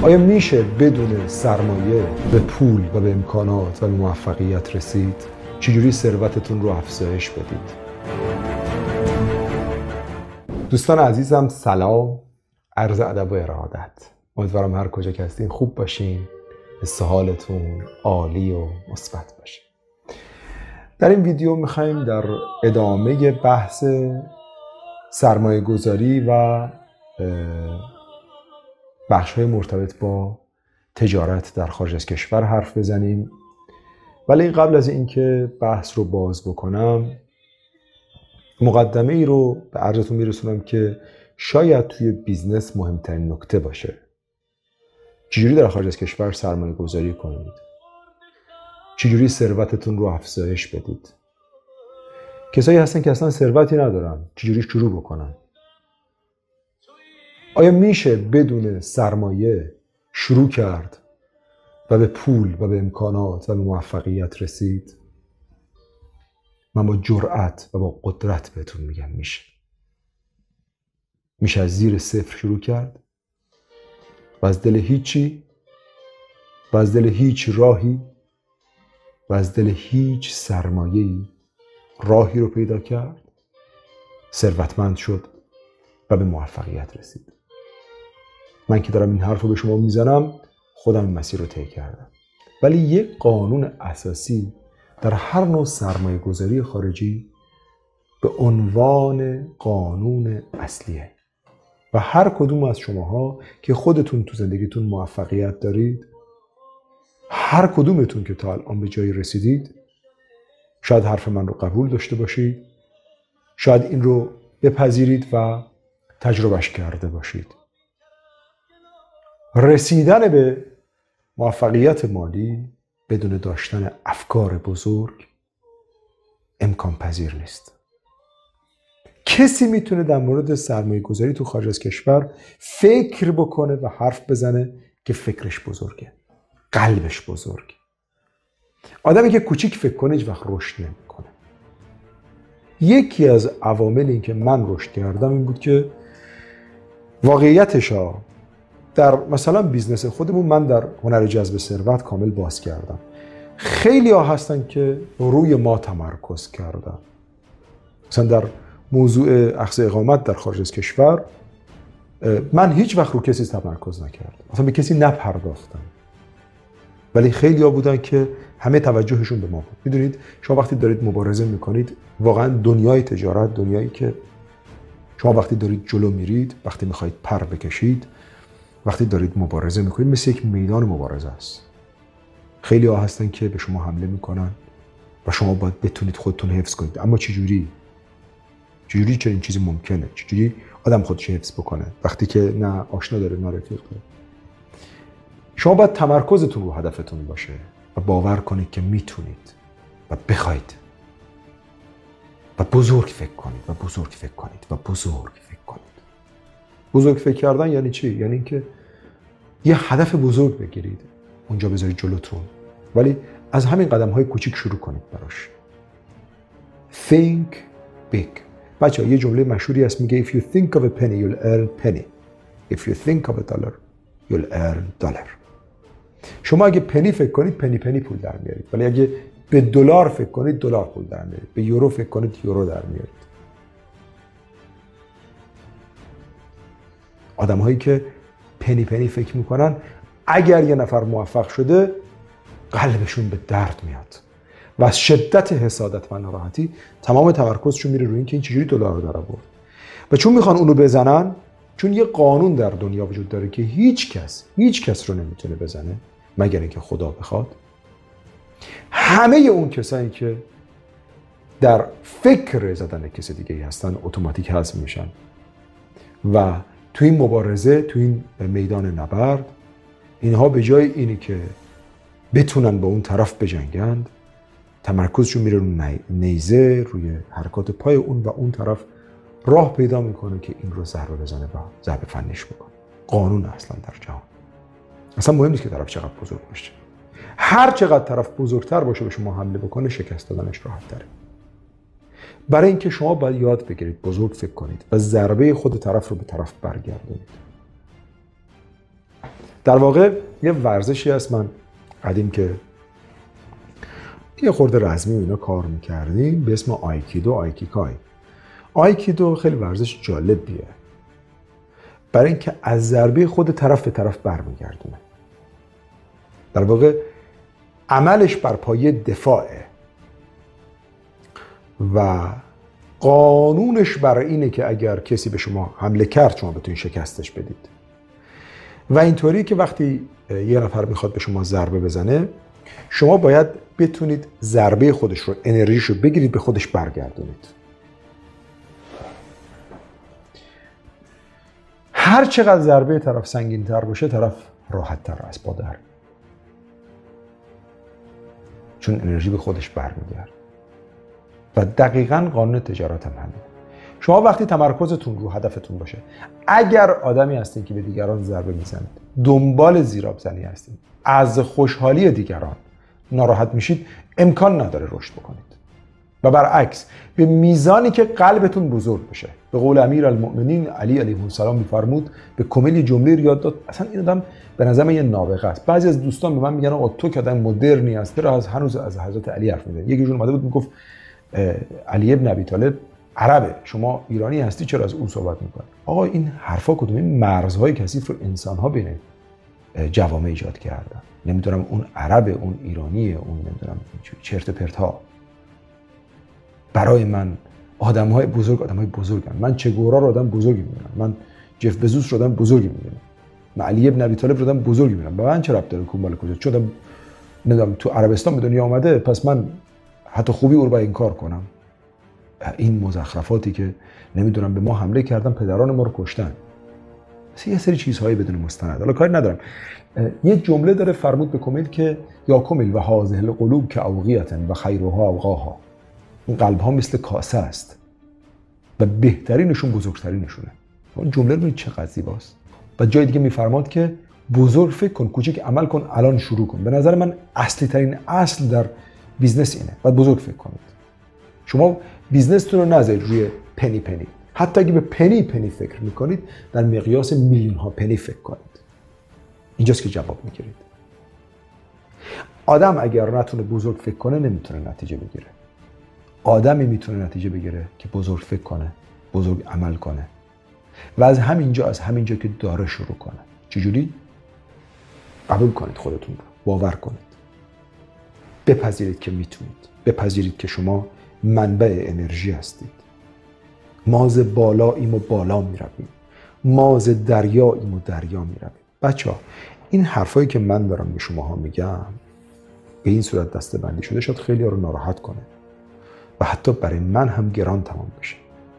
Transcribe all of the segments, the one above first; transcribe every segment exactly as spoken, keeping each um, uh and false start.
آیا میشه بدون سرمایه به پول و به امکانات و به موفقیت رسید؟ چجوری ثروتتون رو افزایش بدید؟ دوستان عزیزم سلام، عرض ادب و ارادت. امیدوارم هر کجا که هستین خوب باشین، حس حالتون عالی و مثبت باشه. در این ویدیو میخوایم در ادامه بحث سرمایه گذاری و بخش‌های مرتبط با تجارت در خارج از کشور حرف بزنیم. ولی قبل از اینکه بحث رو باز بکنم، مقدمه ای رو به عرضتون میرسونم که شاید توی بیزنس مهمترین نکته باشه. چجوری در خارج از کشور سرمایه گذاری کنید؟ چجوری ثروتتون رو افزایش بدید؟ کسایی هستن که اصلا ثروتی ندارن، چجوری شروع بکنن؟ آیا میشه بدون سرمایه شروع کرد و به پول و به امکانات و به موفقیت رسید؟ من با جرأت و با قدرت بهتون میگم میشه. میشه از زیر صفر شروع کرد و از دل هیچی و از دل هیچ راهی و از دل هیچ سرمایه‌ای راهی رو پیدا کرد، ثروتمند شد و به موفقیت رسید. من که دارم این حرف رو به شما میزنم، خودم این مسیر رو طی کردم. ولی یک قانون اساسی در هر نوع سرمایه گذاری خارجی به عنوان قانون اصلیه و هر کدوم از شماها که خودتون تو زندگیتون موفقیت دارید، هر کدومتون که تا الان به جایی رسیدید، شاید حرف من رو قبول داشته باشید، شاید این رو بپذیرید و تجربهش کرده باشید. رسیدن به موفقیت مالی بدون داشتن افکار بزرگ امکان پذیر نیست. کسی میتونه در مورد سرمایه گذاری تو خارج از کشور فکر بکنه و حرف بزنه که فکرش بزرگه، قلبش بزرگ. آدمی که کوچیک فکر کنه هیچ وقت رشد نمیکنه. یکی از عوامل این که من رشد کردم این بود که واقعیتش ها در مثلا بیزنس خودمون من در هنر جذب ثروت کامل باز کردم. خیلی ها هستن که روی ما تمرکز کردن. مثلا در موضوع اخذ اقامت در خارج از کشور من هیچ وقت رو کسی تمرکز نکردم، مثلا به کسی نپرداختم. ولی خیلی ها بودن که همه توجهشون به ما بود. میدونید شما وقتی دارید مبارزه میکنید، واقعا دنیای تجارت، دنیایی که شما وقتی دارید جلو میرید، وقتی میخواید پر بکشید، وقتی دارید مبارزه میکنید، مثل یک میدان مبارزه است. خیلی ها هستن که به شما حمله میکنن و شما باید بتونید خودتون حفظ کنید. اما چجوری؟ چجوری چه این چیزی ممکنه؟ چجوری آدم خودش حفظ بکنه وقتی که نه آشنا داره نه رفیق داره؟ شما باید تمرکزتون رو هدفتون باشه و باور کنید که میتونید و بخواید و بزرگ فکر کنید و بزرگ فکر کنید و بزرگ فکر کنید. بزرگ فکر کردن یعنی چی؟ یعنی اینکه یه هدف بزرگ بگیرید، اونجا بذارید جلوتون، ولی از همین قدم‌های کوچیک شروع کنید براش. Think big. بچه‌ها یه جمله مشهوری هست میگه if you think of a penny you'll earn penny. If you think of a dollar you'll earn dollar. شما اگه پنی فکر کنید پنی پنی پول در میارید، ولی اگه به دلار فکر کنید دلار پول در میارید، به یورو فکر کنید یورو در میارید. آدم‌هایی که پنی پنی فکر میکنن، اگر یه نفر موفق شده قلبشون به درد میاد و از شدت حسادت و ناراحتی تمام تمرکزشون میره روی این که این چجوری دلار رو در آورد. و چون میخوان اونو بزنن، چون یه قانون در دنیا وجود داره که هیچ کس هیچ کس رو نمیتونه بزنه مگر اینکه خدا بخواد، همه اون کسایی که در فکر زدن کسی دیگه هستن اتوماتیک حذف میشن و تو این مبارزه، تو این میدان نبرد، اینها به جای اینی که بتونن با اون طرف بجنگند، تمرکزشون میره روی نیزه، روی حرکات پای اون و اون طرف راه پیدا میکنه که این رو ضربه بزنه و ضربه فنیش بکنه. قانون اصلا در جهان. اصلا مهم نیست که طرف چقدر بزرگ باشه. هر چقدر طرف بزرگتر باشه به شما حمله بکنه، شکست دادنش راحت تره. برای اینکه شما باید یاد بگیرید بزرگ فکر کنید و ضربه خود طرف رو به طرف برگردونید. در واقع یه ورزشی هست، من قدیم که یه خورده رزمی و اینا کار میکردیم به اسم آیکیدو، آیکیکای. آیکیدو خیلی ورزش جالبیه برای اینکه از ضربه خود طرف به طرف برمیگردونه. در واقع عملش بر پایه دفاعه و قانونش برای اینه که اگر کسی به شما حمله کرد شما بتونید شکستش بدید و اینطوری که وقتی یه نفر میخواد به شما ضربه بزنه شما باید بتونید ضربه خودش رو، انرژیش رو بگیرید به خودش برگردونید. هر چقدر ضربه طرف سنگین تر باشه طرف راحت تر از پا در، چون انرژی به خودش برمیگرده. و دقیقاً قانون تجارت هم همین. شما وقتی تمرکزتون رو هدفتون باشه، اگر آدمی هستین که به دیگران ضربه میزنید، دنبال زیراب زنی هستین، از خوشحالی دیگران ناراحت میشید، امکان نداره رشد بکنید. و برعکس به میزانی که قلبتون بزرگ بشه، به قول امیرالمؤمنین علی علیه السلام میفرمود، به کمیل جمله یاد داد، اصلا این آدم به نظر من یه نابغه است. بعضی از دوستان به من میگن آقا تو که آدم مدرنی هستی، چرا از هنوز از حضرت علی حرف میزنی؟ یکیشون اومده بود میگفت علی ابن ابی طالب عربه، شما ایرانی هستی چرا از اون صحبت میکنی؟ آقا این حرفا کدوم؟ این مرزهای کثیف رو انسان‌ها بین جوامع ایجاد کردن. نمیدونم اون عربه، اون ایرانیه، اون نمیدونم چرت و پرت‌ها. برای من آدم‌های بزرگ آدم‌های بزرگن. من چه گورا رو آدم بزرگی می‌دونم، من جف بزوس رو آدم بزرگی می‌دونم، من علی ابن ابی طالب رو آدم بزرگی می‌دونم. به من چه ربط داره کون بالا کجا؟ چون نمیدونم تو عربستان به دنیا اومده پس من حتی خوبی او رو با این کار کنم. این مزخرفاتی که نمیدونم به ما حمله کردن، پدران ما رو کشتن، مثلا یه سری چیزهایی بدون مستند. حالا کاری ندارم. یه جمله داره فرمود به کمیل که یا کمیل و هذه القلوب که اوقیتن و خیرها اوقاها. این قلب ها مثل کاسه است و بهترینشون بزرگترینشونه. اون جمله رو چقدر زیباست. و جای دیگه میفرماد که بزرگ فکر کن، کوچک عمل کن، الان شروع کن. به نظر من اصلی ترین اصل در بیزنس اینه، باید بزرگ فکر کنید. شما بیزنستون رو نذارید روی پنی پنی. حتی اگه به پنی پنی فکر میکنید، در مقیاس میلیون ها پنی فکر کنید. اینجاست که جواب میگیرید. آدم اگر نتونه بزرگ فکر کنه نمیتونه نتیجه بگیره. آدمی میتونه نتیجه بگیره که بزرگ فکر کنه، بزرگ عمل کنه و از همینجا از همینجا که داره شروع کنه. چجوری؟ قبول کنید خودتون رو، باور کنید، بپذیرید که میتونید، بپذیرید که شما منبع انرژی هستید. ما ز بالاییم و بالا میرویم، ما ز دریاییم و دریا میرویم. بچه ها این حرفایی که من دارم به شما ها میگم به این صورت دسته بندی شده، شاید خیلی ها رو ناراحت کنه و حتی برای من هم گران تمام بشه،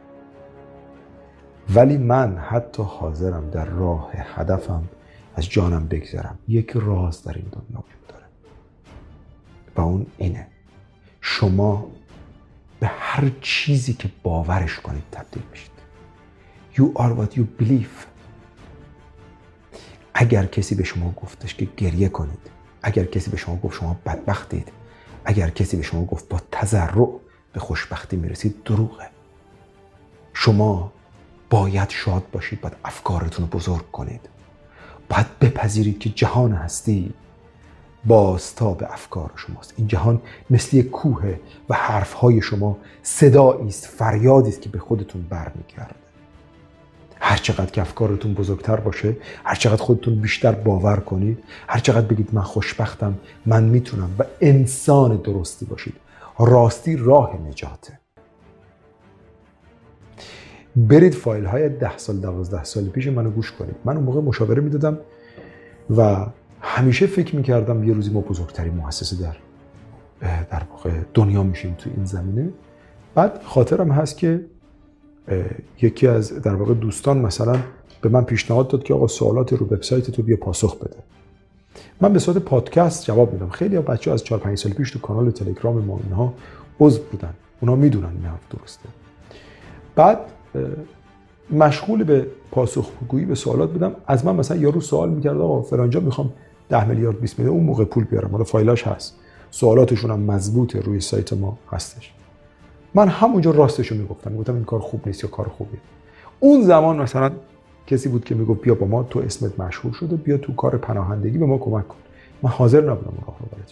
ولی من حتی حاضرم در راه هدفم از جانم بگذرم. یک راز در این دنیا وجود داره و اون اینه: شما به هر چیزی که باورش کنید تبدیل میشید. You are what you believe. اگر کسی به شما گفتش که گریه کنید، اگر کسی به شما گفت شما بدبختید، اگر کسی به شما گفت با تضرع به خوشبختی میرسید، دروغه. شما باید شاد باشید، باید افکارتون رو بزرگ کنید، باید بپذیرید که جهان هستی بازتاب افکار شماست. این جهان مثل یک کوه و حرفهای شما صدایی است، فریادی است که به خودتون برمیگرده. هر چقدر که افکارتون بزرگتر باشه، هر چقدر خودتون بیشتر باور کنید، هر چقدر بگید من خوشبختم، من میتونم و انسان درستی باشید، راستی راه نجاته. برید فایل های ده سال دوازده سال پیش منو گوش کنید. من اون موقع مشاوره میدادم و همیشه فکر میکردم یه روزی ما بزرگترین مؤسسه در در واقع دنیا میشیم تو این زمینه. بعد خاطرم هست که یکی از در واقع دوستان مثلا به من پیشنهاد داد که آقا سوالات رو وبسایت تو بیا پاسخ بده. من به صورت پادکست جواب میدم. خیلی ها بچه‌ها از چهار پنج سال پیش تو کانال تلگرام ما اینها عضو بودن، اونا میدونن این حرف درسته. بعد مشغول به پاسخگویی به سوالات بودم. از من مثلا یارو سوال میکرد آقا فلانجا میخوام ده میلیارد بیست میلیارد اون موقع پول بیارم، حالا فایلاش هست، سوالاتشون هم مضبوطه، روی سایت ما هستش. من همونجا راستشو میگفتم، میگفتم این کار خوب نیست یا کار خوبیه. اون زمان مثلا کسی بود که میگفت بیا با ما، تو اسمت مشهور شده، بیا تو کار پناهندگی به ما کمک کن. من حاضر نبودم اون راه رو برم.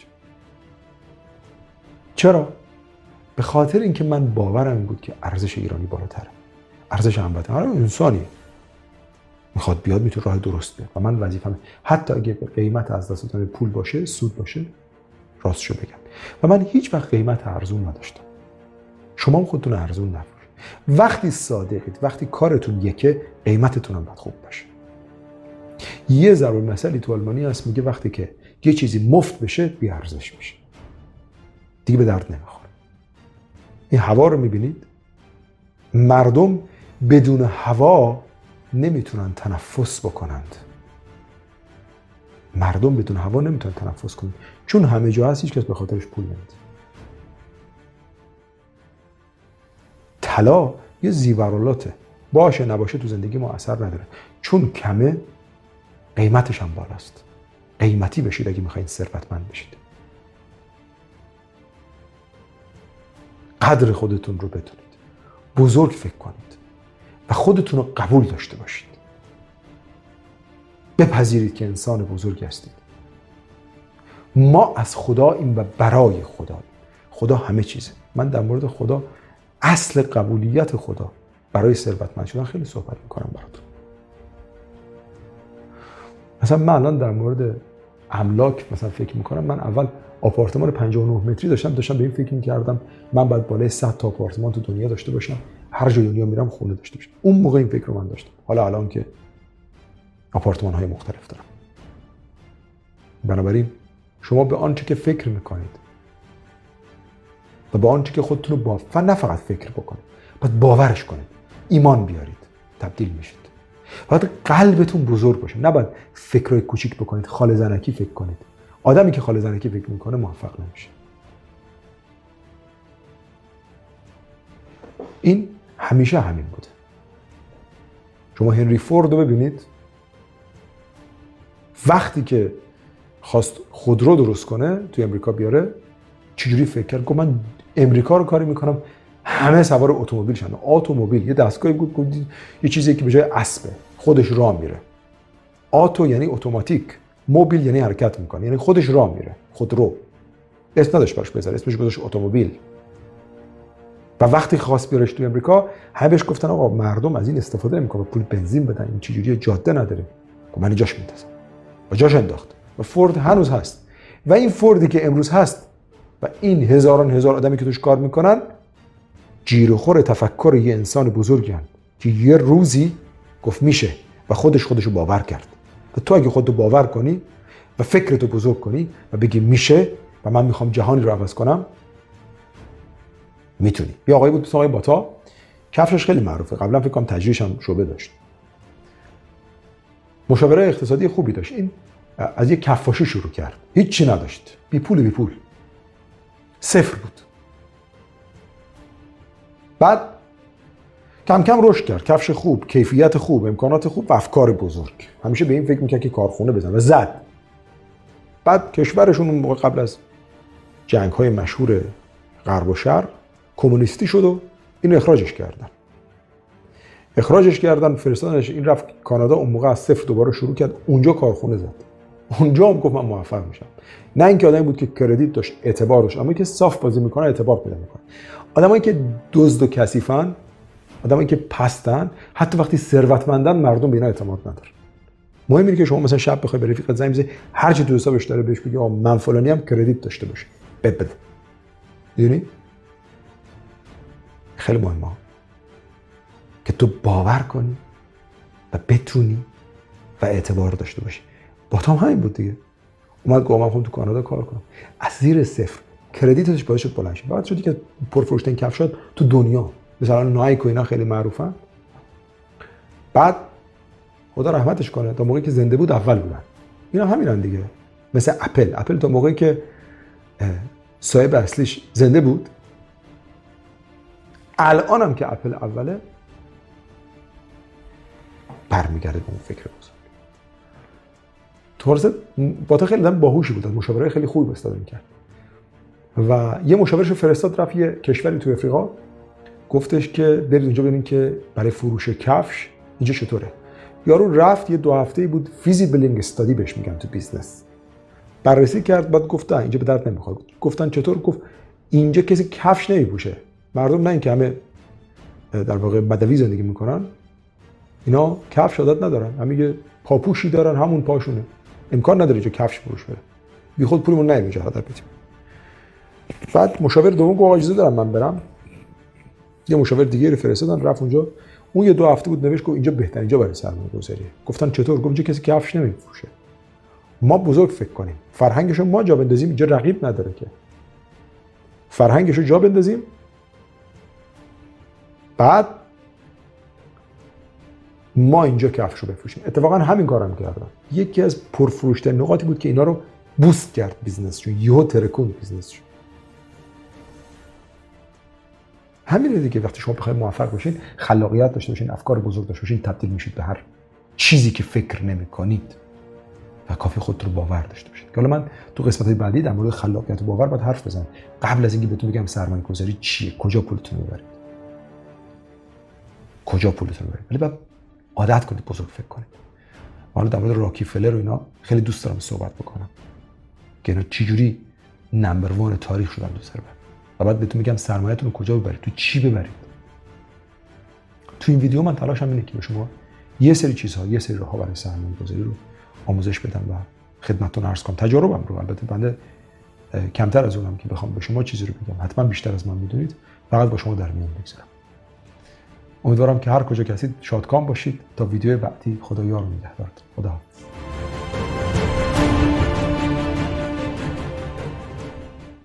چرا؟ به خاطر اینکه من باورم این بود که ارزش ایرانی بالاتره. ارزش هموطن، هر انسانی میخواد بیاد میتونه راه درست بیاد و من وظیفه‌مه، حتی اگه قیمت از دست دادن پول باشه، سود باشه، راستشو بگم. و من هیچ وقت قیمت ارزون نداشتم. شما هم خودتون ارزون نفروشید. وقتی صادقید، وقتی کارتون یکه، قیمتتون هم باید خوب باشه. یه ضرب المثلی تو آلمانی هست میگه وقتی که یه چیزی مفت بشه بی ارزش میشه، دیگه به درد نمیخوره. این هوا رو میبینید؟ مردم بدون هوا نمیتونن تنفس بکنند. مردم بدون هوا نمیتونن تنفس کنند، چون همه جا هست، هیچ کس به خاطرش پول نمیده. طلا یه زیورالاته، باشه نباشه تو زندگی ما اثر نداره، چون کمه قیمتش هم بالاست. قیمتی بشید اگه میخواین ثروتمند بشید. قدر خودتون رو بدونید، بزرگ فکر کنید و خودتون رو قبول داشته باشید. بپذیرید که انسان بزرگی هستید. ما از خداییم و برای خداییم. خدا همه چیزه. من در مورد خدا، اصل قبولیت خدا برای ثروتمند شدن خیلی صحبت میکنم براتون. مثلا من الان در مورد املاک مثلا فکر میکنم. من اول آپارتمان پنجاه و نه متری داشتم داشتم به این فکر میکردم من باید بالای صد تا آپارتمان تو دنیا داشته باشم، هر جای دنیا میرم خونه داشته باشم. اون موقع این فکر رو من داشتم. حالا الان که آپارتمان های مختلف دارم. بنابراین شما به آنچه که فکر میکنید و به آنچه که خودتون رو با و نه فقط فکر بکنید، باید باورش کنید، ایمان بیارید، تبدیل میشید. باید قلبتون بزرگ باشه، نباید فکرای کوچیک بکنید، خاله زنکی فکر کنید. آدمی که خاله زنکی فکر میکنه موفق نمیشه. این همیشه همین بوده. شما هنری فورد رو ببینید، وقتی که خواست خودرو درست کنه توی امریکا بیاره، چجوری فکر کرد؟ گفت من امریکا رو کاری میکنم همه سوار اتومبیل شن. اتومبیل یه دستگاهی بود، یه چیزی که به جای اسبه خودش راه میره. آتو یعنی اتوماتیک، موبیل یعنی حرکت میکنه، یعنی خودش راه میره. خودرو اسم نداشت براش بذاره، اسمش گذاشت اتومبیل. و وقتی خواست بیارش تو امریکا، همه بهش گفتن آقا مردم از این استفاده نمیکنن، پول بنزین بدن، این چجوریه، جاده نداره. گفت من جاش میندازم و جاش انداخت. و فورد هنوز هست. و این فوردی که امروز هست و این هزاران هزار آدمی که توش کار میکنن، جیر و خور تفکر یه انسان بزرگی هن که یه روزی گفت میشه و خودش خودشو باور کرد. و تو اگه خودتو باور کنی و فکرتو بزرگ کنی و بگی میشه و من میخوام جهانی رو عوض کنم، میتونی. یه آقایی بود، آقای باتا، کفشش خیلی معروفه، قبلا فکر کنم تجریش هم شعبه داشت، مشاوره اقتصادی خوبی داشت. این از یک کفاشی شروع کرد، هیچ چی نداشت، بی پول بی پول، صفر بود. بعد کم کم رشد کرد، کفش خوب، کیفیت خوب، امکانات خوب و افکار بزرگ. همیشه به این فکر میکرد که کارخونه بزن و زد. بعد کشورشون اون موقع قبل از جنگ‌های مشهور غرب و شرق کمونیستی شد و اینو اخراجش کردن. اخراجش کردن، فرستادنش، این رفت کانادا. اون موقع از صفر دوباره شروع کرد، اونجا کارخونه زد. اونجا هم گفت من موفق میشم. نه اینکه آدمی بود که کردیت داشت، اعتبار داشت، اما که صاف بازی میکنه اعتبار پیدا میکنه. آدمایی که دزد و کثیفن، آدمایی که پستن، حتی وقتی ثروتمندن مردم به اینا اعتماد ندارن. مهم اینه که شما مثلا شب بخوای به رفیقت زنگ بزنی، هر چی تو حسابش داره بهش بگی آ من فلانی هم کردیت داشته باشه، بد بده. میدونی؟ خیلی مهمه که تو باور کنی و بتونی و اعتبار داشته باشی. با تام همین بود دیگه. اومد گفت من خودم تو کانادا کار کنم، از زیر صفر کردیتش باعث شد بلند شه. بعد شد که پرفروشترین کفشات تو دنیا، مثلا نایک و اینا خیلی معروفن. بعد خدا رحمتش کنه، تا موقعی که زنده بود اول بودن. اینا همینن دیگه. مثل اپل، اپل تا موقعی که صاحب اصلیش زنده بود، الان هم که اپل اوله، برمیگرده به اون فکر بزرگ. تورس باتا خیلی دم باهوشی بود، مشاوره خیلی خوبی استفاده می‌کرد. و یه مشاورشو فرستاد رفت یه کشوری تو افریقا، گفتش که برید اونجا ببینید که برای فروش کفش اینجا چطوره. یارو رفت یه دو هفته‌ای بود فیزیبلینگ استادی بهش میگن تو بیزنس، بررسی کرد، بعد گفتن اینجا به درد نمیخوره. گفتن چطور؟ گفت اینجا کسی کفش نمیپوشه، مردم نه اینکه همه در واقع بدوی زندگی میکنن، اینا کفش عادت ندارن، همه یه پاپوشی دارن همون پاشونه، امکان نداره اینجا کفش فروش بره، بی خود پولمون نمیاد اینجا هدر بدیم. بعد مشاور دوم گفت اجازه دارم من برم، یه مشاور دیگه رو فرستادن رفت اونجا، اون یه دو هفته بود نوشت گفت اینجا بهترین اینجا برای سرمایه گذاریه. گفتن چطور؟ گفت اینجا کسی کفش نمیفروشه، ما بزرگ فکر کنیم، فرهنگشو ما جا بندازیم، اینجا رقیب نداره که، فرهنگشو جا بندازیم، بعد ما اینجا کفشو بفروشیم. اتفاقا همین کارم کردم. یکی از پرفروش‌ترین نقاطی بود که اینا رو بوست کرد بیزنسشون، یهو ترکوند بیزنسشون. همینه دیگه، وقتی شما بخواید موفق باشین، خلاقیت داشته باشین، افکار بزرگ داشته باشین، تبدیل میشید به هر چیزی که فکر نمی‌کنید و کافی خودت رو باور داشته باشید. حالا من تو قسمت‌های بعدی در مورد خلاقیت و باور باید حرف بزنم. قبل از اینکه بهتون بگم سرمایه‌گذاری چیه، کجا پولتون رو می‌برید، کجا پولتون رو می‌برید، ولی بعد عادت کنید بزرگ فکر کنید. حالا در مورد راکیفلر و اینا خیلی دوست دارم صحبت بکنم که اینا چجوری نمبر وان تاریخ شدن دو ثروت، و بعد بهتون میگم سرمایه‌تون رو کجا ببرید، تو چی ببرید. تو این ویدیو من تلاشم اینه که به شما یه سری چیزها، یه سری راه‌ها برای سرمایه‌گذاری رو آموزش بدم و خدمتتون عرض کنم. تجاربم رو، البته بنده کمتر از اونم که بخوام به شما چیزی رو بگم، حتما بیشتر از من میدونید، فقط با شما در میان بگذارم. امیدوارم که هر کجا که هستید شادکام باشید. تا ویدیو بعدی، خدا یار و نگهدارتون. خدا حافظ.